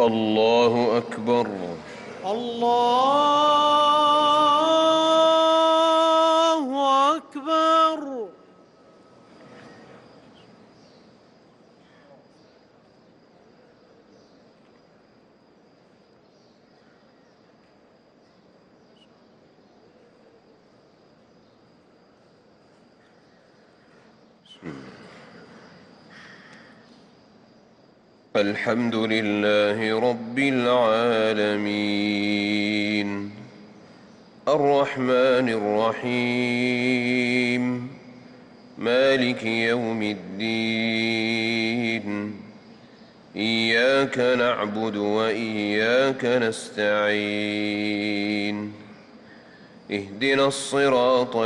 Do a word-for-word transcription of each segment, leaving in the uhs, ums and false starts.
الله أكبر. الله أكبر. الحمد لله رب العالمين الرحمن الرحيم مالك يوم الدين إياك نعبد وإياك نستعين اهدنا الصراط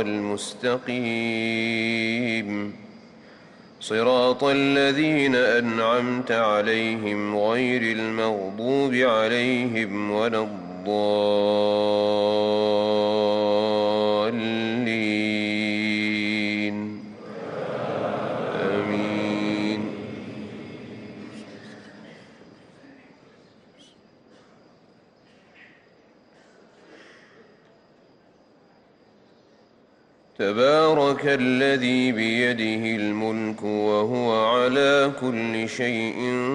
المستقيم صراط الذين أنعمت عليهم غير المغضوب عليهم ولا الضالين آمين. تبارك الذي بيده الملك وهو على كل شيء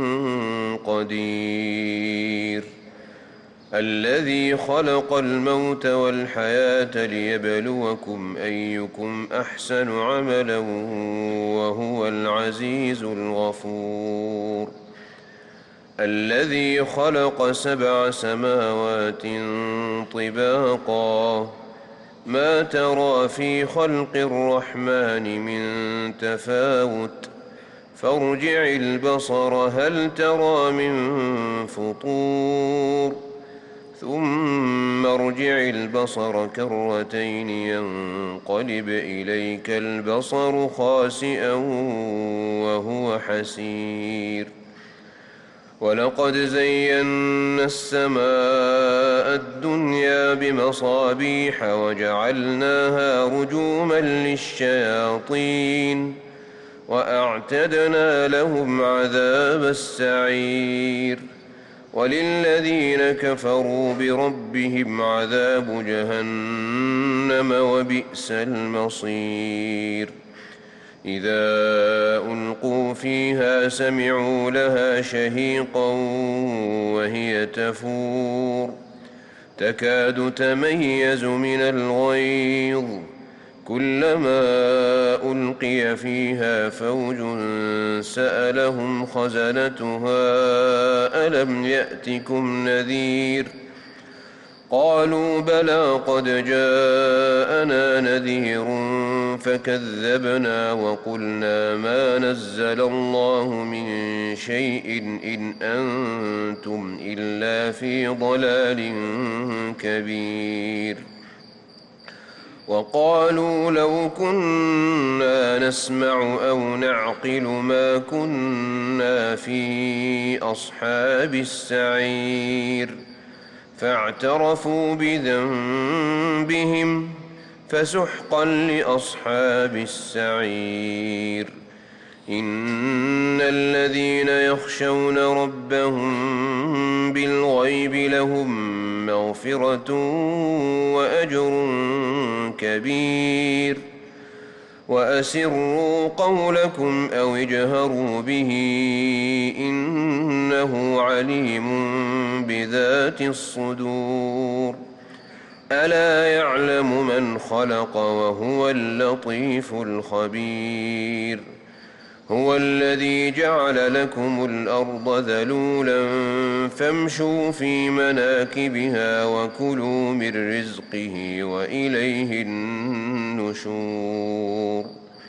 قدير الذي خلق الموت والحياة ليبلوكم أيكم أحسن عملا وهو العزيز الغفور الذي خلق سبع سماوات طباقا ما ترى في خلق الرحمن من تفاوت فارجع البصر هل ترى من فطور ثم ارجع البصر كرتين ينقلب إليك البصر خاسئا وهو حسير ولقد زينا السماء الدنيا بمصابيح وجعلناها رجوما للشياطين وأعتدنا لهم عذاب السعير وللذين كفروا بربهم عذاب جهنم وبئس المصير إذا ألقوا فيها سمعوا لها شهيقا وهي تفور تكاد تميز من الغيظ كلما ألقي فيها فوج سألهم خزنتها ألم يأتكم نذير قالوا بلى قد جاءنا نذير فكذبنا وقلنا ما نزل الله من شيء إن أنتم إلا في ضلال كبير وقالوا لو كنا نسمع أو نعقل ما كنا في أصحاب السعير فاعترفوا بذنبهم فسحقا لأصحاب السعير إن الذين يخشون ربهم بالغيب لهم مغفرة وأجر كبير وأسروا قولكم أو اجهروا به إنه عليم بذات الصدور ألا يعلم من خلق وهو اللطيف الخبير هو الذي جعل لكم الأرض ذلولا فامشوا في مناكبها وكلوا من رزقه وإليه النشور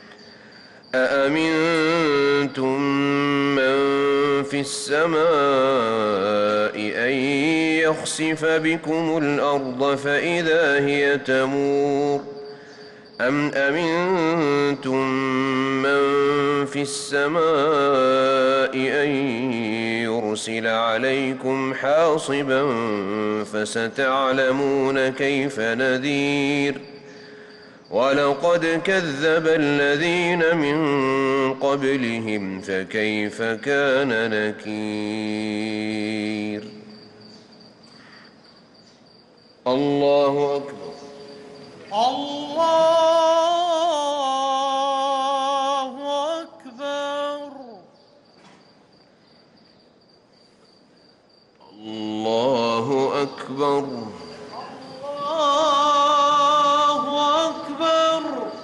أأمنتم من في السماء أن يخسف بكم الأرض فإذا هي تمور أم أمنتم من في السماء أن يرسل عليكم حاصبا فستعلمون كيف نذير ولقد كذب الذين من قبلهم فكيف كان نكير. الله أكبر. الله أكبر. الله أكبر. الله أكبر.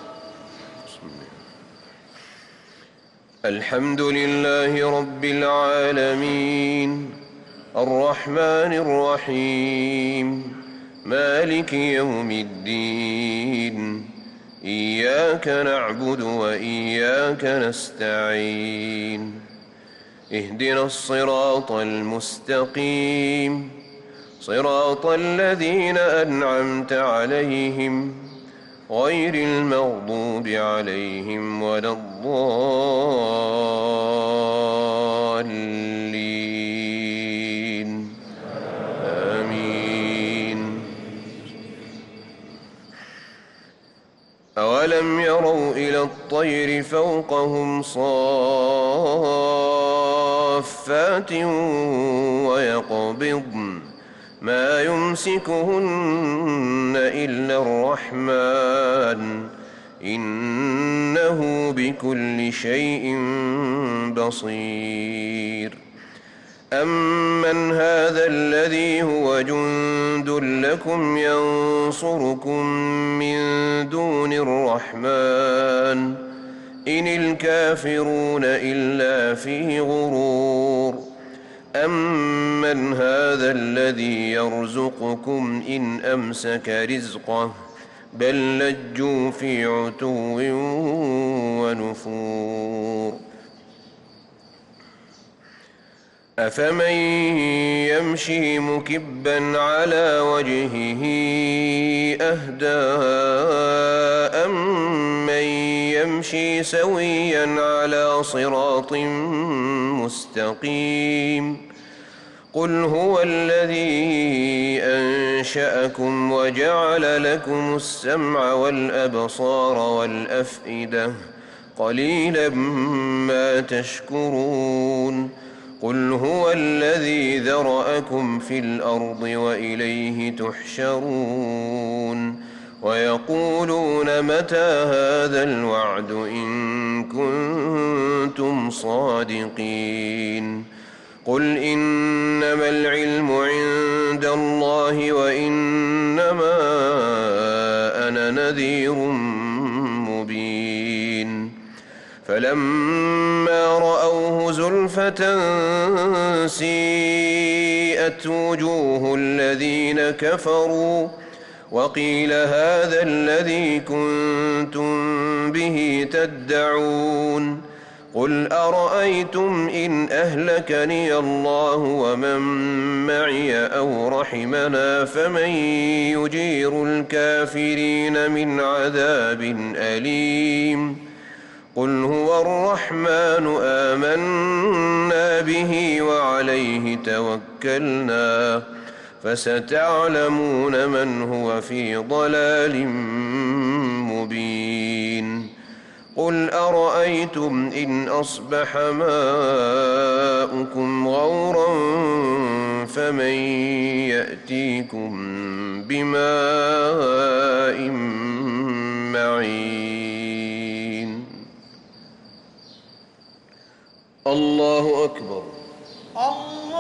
الحمد لله رب العالمين الرحمن الرحيم مالك يوم الدين إياك نعبد وإياك نستعين اهدنا الصراط المستقيم صراط الذين أنعمت عليهم غير المغضوب عليهم ولا الضالين آمين. أولم يروا إلى الطير فوقهم صافات ويقبضن ما يمسكهن إلا الرحمن إنه بكل شيء بصير. أمن هذا الذي هو جند لكم ينصركم من دون الرحمن إن الكافرون إلا في غرور. أمن هذا الذي يرزقكم إن أمسك رزقه بل لجوا في عتو ونفور. أفمن يمشي مكبا على وجهه أهدى أمن يمشي سويا على صراط مستقيم. قل هو الذي أنشأكم وجعل لكم السمع والأبصار والأفئدة قليلا ما تشكرون. قل هو الذي ذرأكم في الأرض وإليه تحشرون. ويقولون متى هذا الوعد إن كنتم صادقين. قل إنما العلم عند الله وإنما أنا نذير مبين. فلما رأوه زلفة سيئت وجوه الذين كفروا وقيل هذا الذي كنتم به تدعون. قل أرأيتم إن أهلكني الله ومن معي أو رحمنا فمن يجير الكافرين من عذاب أليم. قل هو الرحمن آمنا به وعليه توكلنا فستعلمون من هو في ضلال مبين. قل أرأيتم إن أصبح ماؤكم غورا فمن يأتيكم بماء معين. الله أكبر. الله